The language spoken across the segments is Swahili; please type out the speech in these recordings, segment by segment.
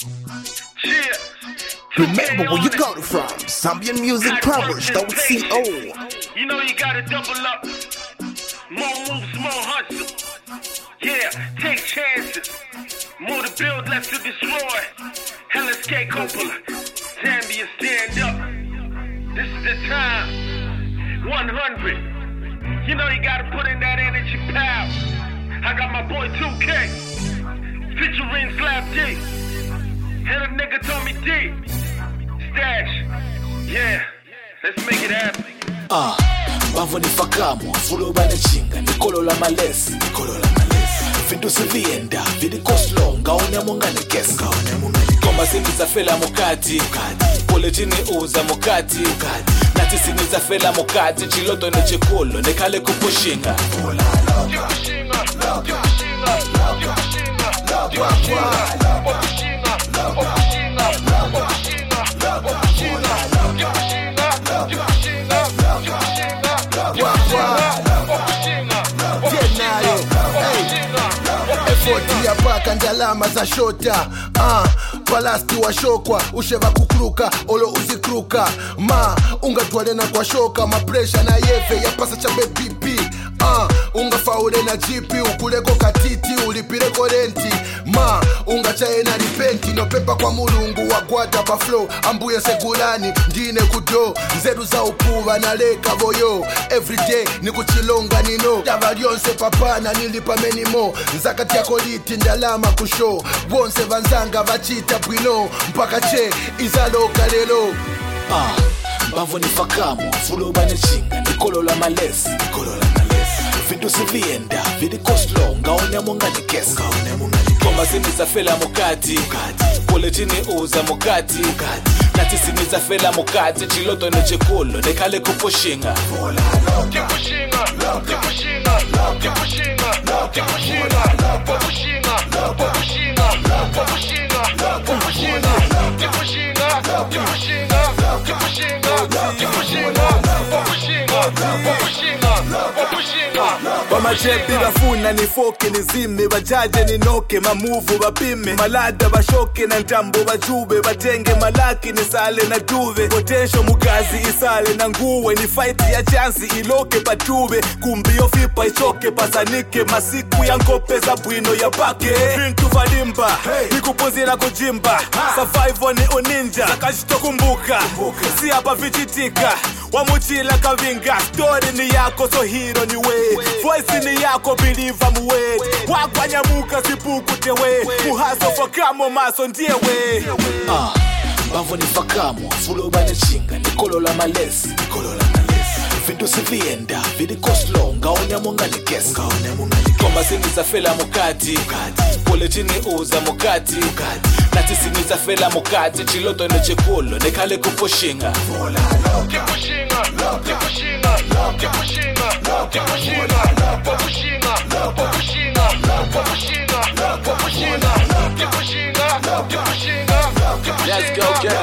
Yeah. Remember where you got it from. Zambian Music Powers, .co. You know you gotta double up. More moves, more hustle. Yeah, take chances. More to build, less to destroy. Hella skate Coppola. Zambia, stand up. This is the time. 100. You know you gotta put in that energy, pal. I got my boy 2K. Featuring Slap D. Hell, a nigga told me D. Stash. Yeah, let's make it happen. Bavo ni fakamo, fulo bane chinga, nikolo la malesi. Vindu sivienda, vidi koslo, ngaone mungani kesi. Komba simiza fela mukati, pole chini uza mukati. Nati simiza fela mukati, chiloto ne chikulo, nekale kupushinga. Efotia paka ndalama za shota Palasti wa shokwa usheva kukruka olo uzikruka ungatwale na kwa shoka mapresha na yefe ya pasa chabe pipi unga faule na jipi ukuleko katiti ulipireko renti unga chaye na ripenti no pepa kwa mulungu wagwada pa flow ambuye segulani ndine kudo nzeru za ukuva na leka voyo everyday ni kuchilonga nino dava lyonse papana nilipa menimo nzakati yako liti ndalama kusho bonse vanzanga vachita bwino mpaka che izaloka lelo Bavo ni fakamo, fulo bane chinga, nikolo la malesi. Vindu sivienda, vidi koslo, ngaone mungani kesi. Komba simiza fela mukati, pole chini uza mukati. Nati simiza fela mukati, chiloto ne chikulo, nekale kupushinga. Wamachepi bafuna nifoke nizime bajaje ninoke mamuvu bapime malada bashoke na ntambo bajube batenge malaki nisale na duve potential mugazi isale na nguwe ni fight ya chance iloke patube kumbio fipa ichoke pasanike masiku ya ngope za bwino ya bake vintu valimba nikupuzira kujimba survival ni uninja zakashito kumbuka si hapa vichitika wamuchila kavinga story ni yako so hero ni we voice ni yako believe I'm way wakwanyamuka sipuku tewe muhaso fakamo maso ndiyewe Bavo ni fakamo, fulo bane chinga, nikolo la malesi. Vindu sivienda, vidi koslo, ngaone mungani kesi. Komba simiza fela mukati, pole chini uza mukati. Nati simiza fela mukati, chiloto ne chikulo, nekale kupushinga. Let's go get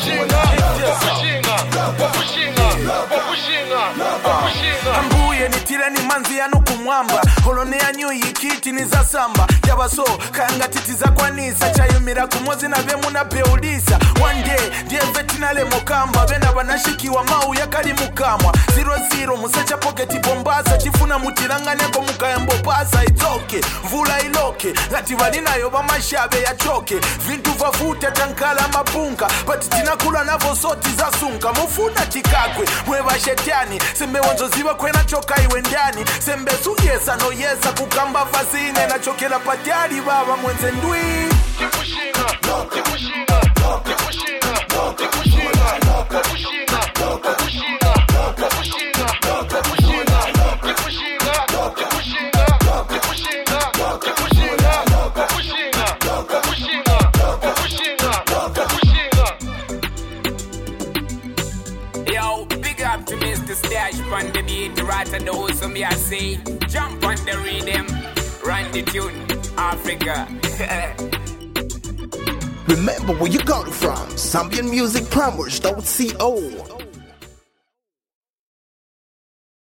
Ambuye nitira ni manzi yanu kumwamba holone ya nyuyi kiti ni za samba yabaso kanga titi za kwanisa chayumira kumozi na bemu na beulisa one day die vetinale mokamba bena banashikiwa mau yakali mukamwa 00 musacha pocket bombaza chifuna mutirangane ko mukayambo pasa itoke mvula iloke ngati valinayo bamashabe yachoke vintu vafuta tankala mapunga but tinakula navo soti za sunka mufuna tikakwe mweba shetani sembe wanzo ziba kwena choka iwe ndani sembe suyesa no yesa kukamba fasine na chokela patari baba mwenze ndwi Yo, big up to Mr. Stash on the beat, the rat and the host of me I say, jump on the rhythm, run the tune, Africa. Remember where you got it from. Zambian Music Powers, .co.